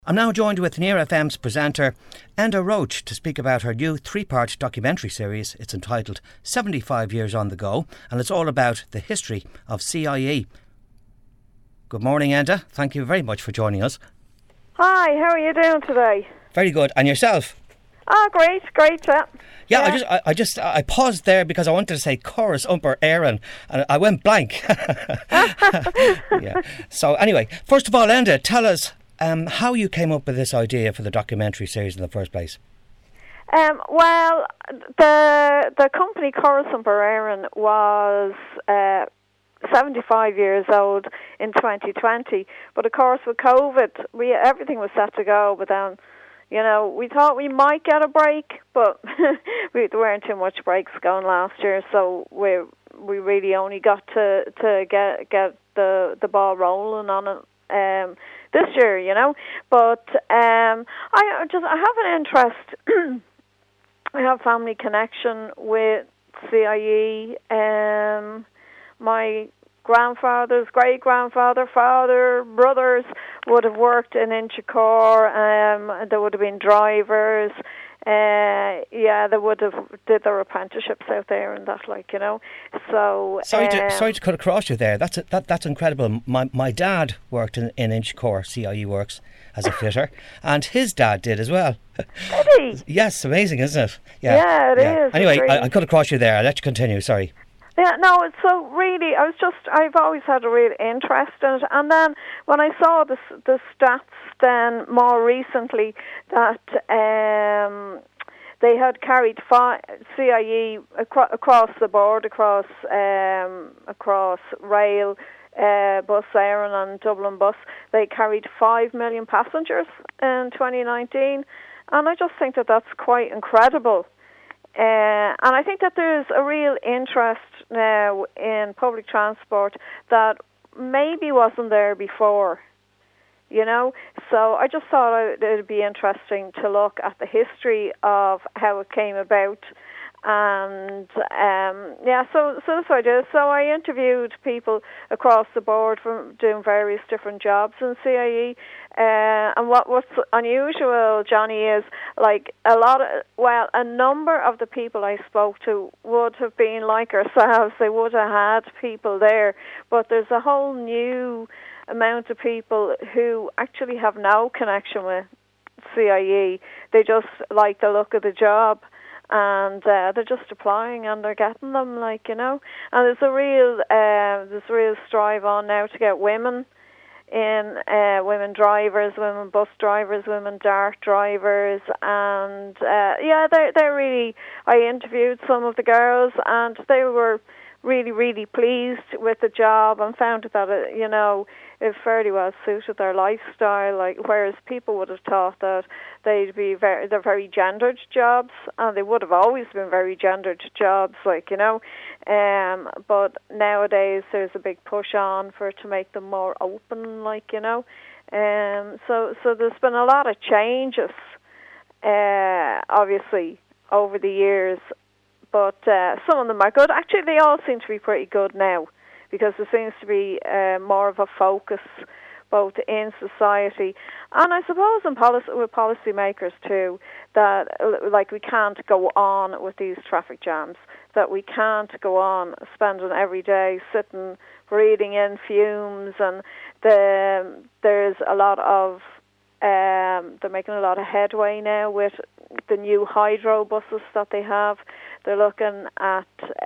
I'm now joined with Near FM's presenter, Enda Roach, to speak about her new three-part documentary series. It's entitled 75 Years on the Go, and it's all about the history of CIE. Good morning, Enda. Thank you very much for joining us. Hi, how are you doing today? Very good. And yourself? Oh, great, yeah. Yeah, I paused there because I wanted to say chorus umper Aaron, and I went blank. Yeah. So anyway, first of all, Enda, tell us how you came up with this idea for the documentary series in the first place. Well, the company Chorus Umper Aaron was 75 years old in 2020, but of course with COVID, everything was set to go, but then, we thought we might get a break, but there weren't too much breaks going last year, so we really only got to get the ball rolling on it this year, But I have an interest. I have family connection with CIE. My grandfather's great-grandfather, father, brothers would have worked in Inchicore. There would have been drivers. They would have did their apprenticeships out there and that, So sorry to cut across you there. That's incredible. My dad worked in Inchicore, CIE Works, as a fitter, and his dad did as well. Did he? Yes, amazing, isn't it? Yeah, it is. Anyway, I cut across you there. I'll let you continue. Sorry. Yeah, no, it's so really, I've always had a real interest in it. And then when I saw the stats then more recently that they had carried CIE across the board, across rail, Bus Éireann and Dublin Bus, they carried 5 million passengers in 2019. And I just think that that's quite incredible. And I think that there's a real interest now in public transport that maybe wasn't there before, So I just thought it would be interesting to look at the history of how it came about. And so that's what I did. So I interviewed people across the board from doing various different jobs in CIE. And what's unusual, Johnny, is a number of the people I spoke to would have been like ourselves. They would have had people there, but there's a whole new amount of people who actually have no connection with CIE. They just like the look of the job. And they're just applying and they're getting them, And there's a real strive on now to get women in, women drivers, women bus drivers, women dart drivers, and they're really. I interviewed some of the girls, and they were really, really pleased with the job and found that it fairly well suited their lifestyle. Whereas people would have thought that they're very gendered jobs, and they would have always been very gendered jobs, But nowadays there's a big push on to make them more open, So there's been a lot of changes, obviously over the years. But some of them are good. Actually, they all seem to be pretty good now, because there seems to be more of a focus both in society and I suppose in with policymakers too, that we can't go on with these traffic jams, that we can't go on spending every day sitting breathing in fumes, and there's a lot of they're making a lot of headway now with the new hydro buses that they have. They're looking at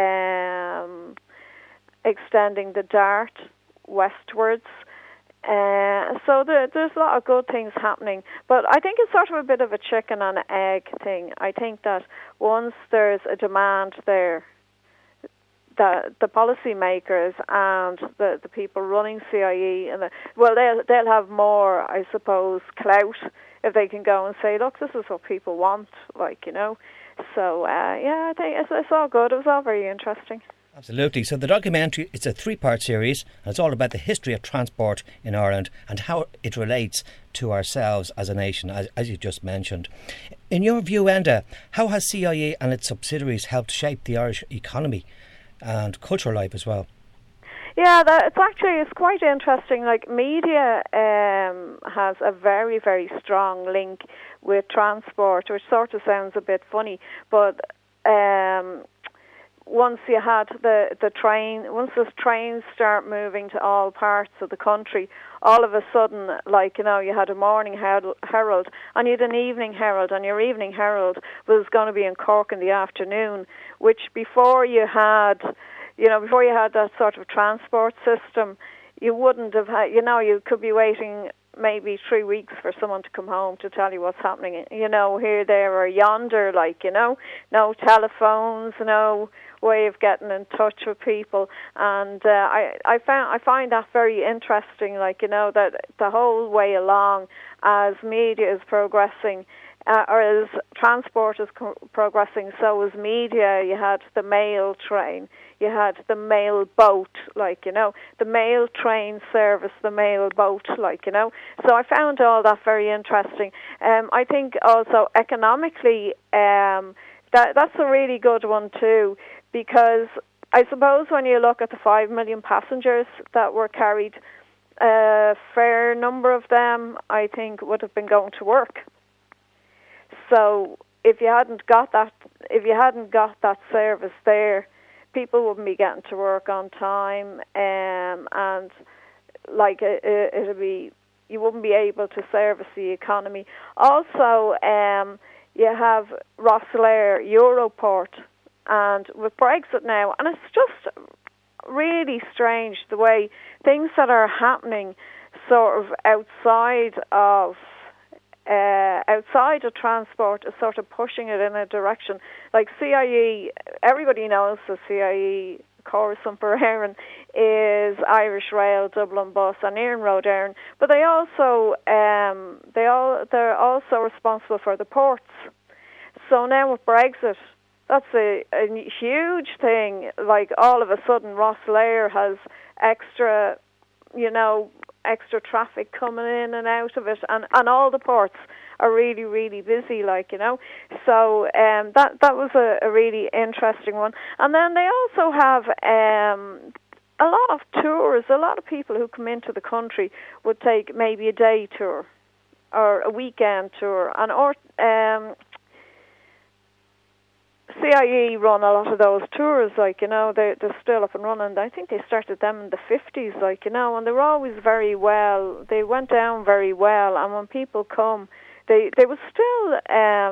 extending the Dart westwards. So there's a lot of good things happening. But I think it's sort of a bit of a chicken and egg thing. I think that once there's a demand there, the policymakers and the people running CIE, they'll have more, I suppose, clout if they can go and say, look, this is what people want, So, I think it's all good. It was all very interesting. Absolutely. So the documentary, it's a three-part series, and it's all about the history of transport in Ireland and how it relates to ourselves as a nation, as you just mentioned. In your view, Enda, how has CIE and its subsidiaries helped shape the Irish economy and cultural life as well? Yeah, it's quite interesting. Like media has a very, very strong link with transport, which sort of sounds a bit funny, but once you had the train, once those trains start moving to all parts of the country, all of a sudden, like, you know, you had a morning herald and you had an evening herald, and your evening herald was going to be in Cork in the afternoon, which before you had that sort of transport system, you wouldn't have had, you know, you could be waiting maybe 3 weeks for someone to come home to tell you what's happening, you know, here, there, or yonder, like, you know, no telephones, no way of getting in touch with people. And I find that very interesting, like, you know, that the whole way along, as media is progressing, or as transport is progressing, so is media. You had the mail train, you had the mail boat, like, you know, the mail train service, the mail boat, like, you know. So I found all that very interesting. I think also economically, that's a really good one too, because I suppose when you look at the 5 million passengers that were carried, a fair number of them, I think, would have been going to work. So if you hadn't got that service there, people wouldn't be getting to work on time, and like it'll be, you wouldn't be able to service the economy. Also, you have Rosslare Europort, and with Brexit now, and it's just really strange the way things that are happening sort of outside of transport is sort of pushing it in a direction. Like CIE, everybody knows the CIE Chorus Umper Éireann is Irish Rail, Dublin Bus, and Éireann Road Éireann, but they're also responsible for the ports. So now with Brexit, that's a huge thing. Like, all of a sudden, Rosslare has extra traffic coming in and out of it, and all the ports are really, really busy, like, you know. So that was a really interesting one. And then they also have a lot of tours. A lot of people who come into the country would take maybe a day tour or a weekend tour, and CIE run a lot of those tours, like, you know, they're still up and running. I think they started them in the 50s, like, you know, and they were always very well. They went down very well, and when people come, they would still,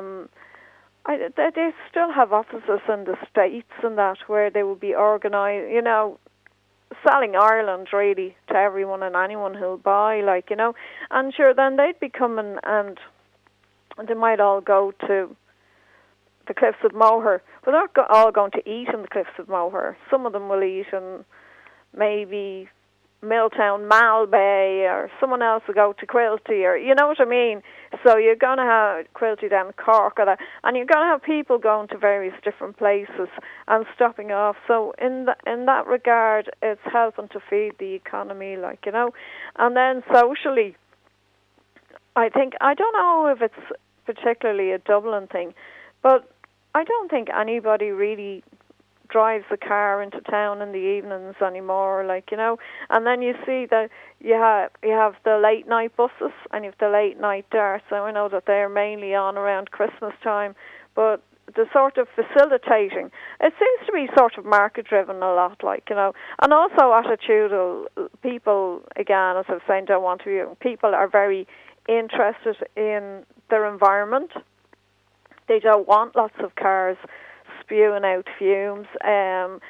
they still have offices in the States and that, where they would be organised, you know, selling Ireland really to everyone and anyone who'll buy, like, you know. And sure, then they'd be coming, and they might all go to the Cliffs of Moher, but they're not all going to eat in the Cliffs of Moher. Some of them will eat in maybe Milltown, Malbay, or someone else will go to Quilty, or, you know what I mean. So you're going to have Quilty down Cork, or that, and you're going to have people going to various different places and stopping off. So in that regard, it's helping to feed the economy, like, you know. And then socially, I don't know if it's particularly a Dublin thing, but I don't think anybody really drives a car into town in the evenings anymore, like, you know. And then you see that you have the late night buses and you have the late night darts. And I know that they're mainly on around Christmas time, but the sort of facilitating, it seems to be sort of market driven a lot, like, you know. And also attitudinal people, again, as I was saying, people are very interested in their environment. They don't want lots of cars spewing out fumes. And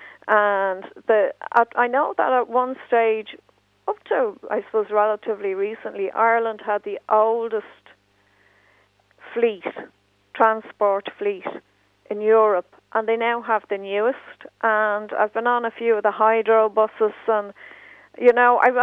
I know that at one stage, up to, I suppose, relatively recently, Ireland had the oldest transport fleet in Europe, and they now have the newest. And I've been on a few of the hydro buses, and, you know, when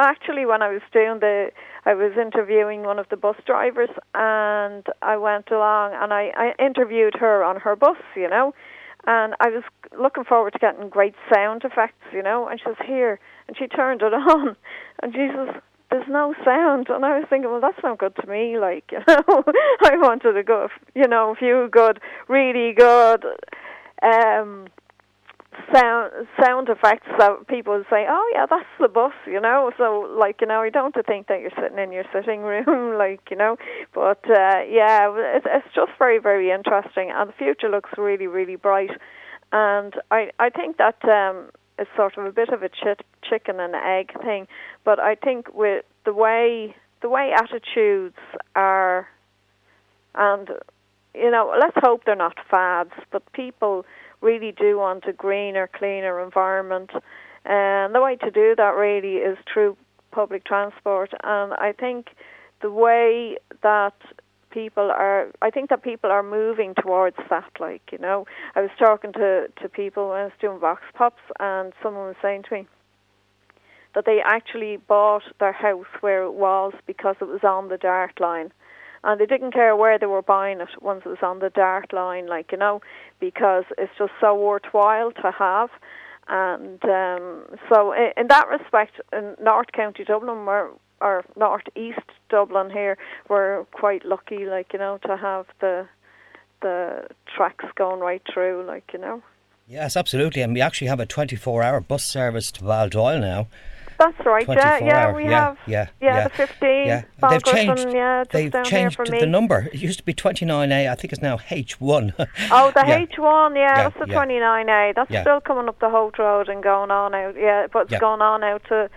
I was interviewing one of the bus drivers, and I went along and I interviewed her on her bus, you know, and I was looking forward to getting great sound effects, you know, and she was here, and she turned it on, and she says, there's no sound. And I was thinking, well, that's not good to me, like, you know. I wanted to go, you know, a few good, really good sound effects that people would say, oh yeah, that's the bus, you know. So like, you know, you don't have to think that you're sitting in your sitting room, like, you know. But yeah, it's just very, very interesting, and the future looks really, really bright. And I think that it's sort of a bit of a chicken and egg thing. But I think with the way attitudes are, and you know, let's hope they're not fads, but people really do want a greener, cleaner environment. And the way to do that really is through public transport. And I think the way that people are moving towards that, like, you know. I was talking to people when I was doing Vox Pops, and someone was saying to me that they actually bought their house where it was because it was on the Dart line. And they didn't care where they were buying it once it was on the Dart line, like, you know, because it's just so worthwhile to have. And so in that respect, in North County Dublin, or North East Dublin here, we're quite lucky, like, you know, to have the tracks going right through, like, you know. Yes, absolutely. And we actually have a 24-hour bus service to Baldoyle now. That's right, yeah, we have. Yeah, the 15. Yeah. They've changed, they've changed the number. It used to be 29A, I think it's now H1. Oh, the H1, that's the 29A. That's still coming up the Holt Road and going on out, but it's going on out to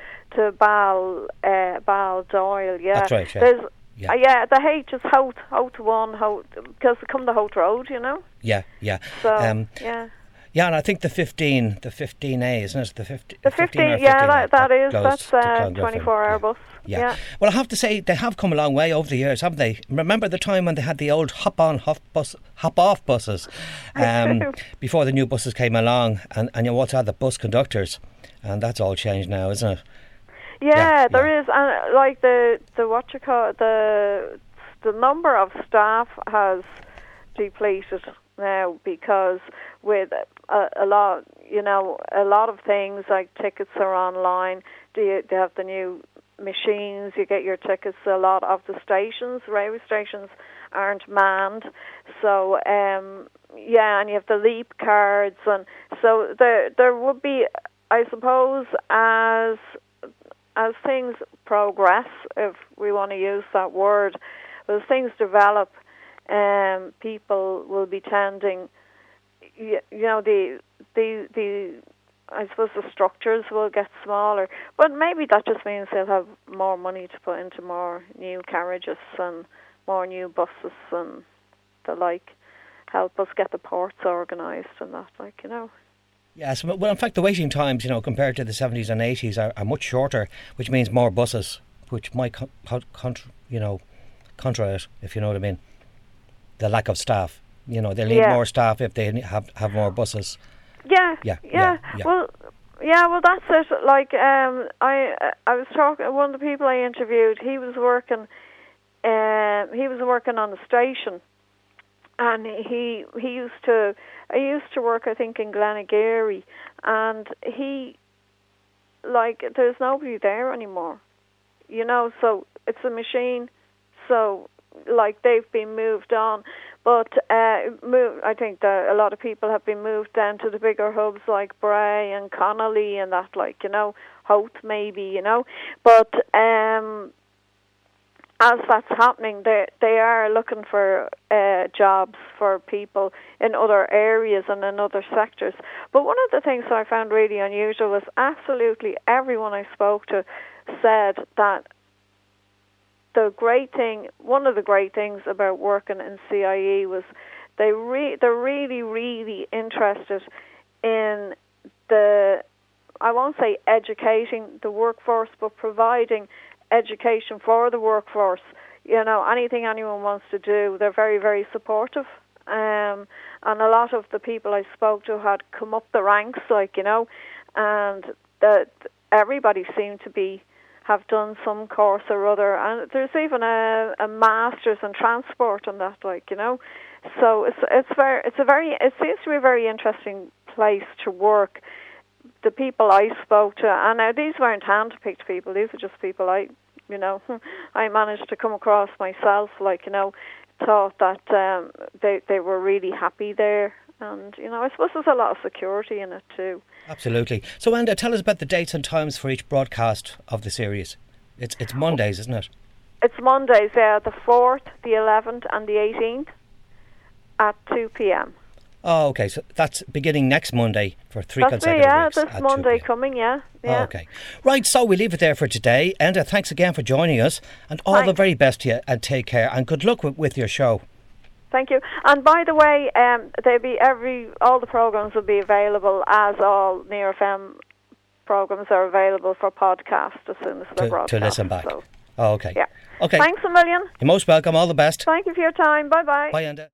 Baldoyle, yeah. That's right, the H is Holt 1, because they come the Holt Road, you know. Yeah. So, Yeah, and I think the 15A, isn't it? The 15, that's a 24-hour bus. Yeah. Well, I have to say, they have come a long way over the years, haven't they? Remember the time when they had the old hop-on, hop-off buses before the new buses came along, and you also had the bus conductors, and that's all changed now, isn't it? Yeah, there is, and like the number of staff has depleted now, because with a lot of things like tickets are online. They have the new machines. You get your tickets. A lot of the railway stations aren't manned. So and you have the leap cards, and so there would be, I suppose, as things progress, if we want to use that word, as things develop, people will be tending, I suppose the structures will get smaller, but maybe that just means they'll have more money to put into more new carriages and more new buses and the like, help us get the ports organised and that, like, you know. Yes, well, in fact, the waiting times, you know, compared to the 70s and 80s are much shorter, which means more buses, which might, contra it, if you know what I mean. The lack of staff, you know, they'll need more staff if they have more buses. Well, that's it. Like, I was talking. One of the people I interviewed, he was working on the station, and I used to work, I think, in Glenageary, and there's nobody there anymore, you know. So it's a machine. So, like, they've been moved on, but I think that a lot of people have been moved down to the bigger hubs like Bray and Connolly and that, like, you know, Howth maybe, you know. But as that's happening, they are looking for jobs for people in other areas and in other sectors. But one of the things that I found really unusual was absolutely everyone I spoke to said that one of the great things about working in CIE was they're really, really interested in I won't say educating the workforce, but providing education for the workforce. You know, anything anyone wants to do, they're very, very supportive. And a lot of the people I spoke to had come up the ranks, like, you know, and that everybody seemed to have done some course or other, and there's even a master's in transport and that, like, you know. So it seems to be a very interesting place to work. The people I spoke to, and now these weren't hand-picked people; these are just people I managed to come across myself, like, you know, thought that they were really happy there, And, I suppose there's a lot of security in it too. Absolutely. So, Enda, tell us about the dates and times for each broadcast of the series. It's Mondays, isn't it? It's Mondays, the 4th, the 11th and the 18th at 2 p.m. Oh, okay. So that's beginning next Monday for 3 consecutive weeks. This Monday coming, yeah. Oh, okay. Right, so we leave it there for today. Enda, thanks again for joining us, and all the very best to you, and take care, and good luck with your show. Thank you. And by the way, all the programmes will be available, as all Near FM programmes are available for podcast as soon as they're broadcast. To listen back. So. Oh, okay. Yeah. Okay. Thanks a million. You're most welcome. All the best. Thank you for your time. Bye-bye. Bye, Enda.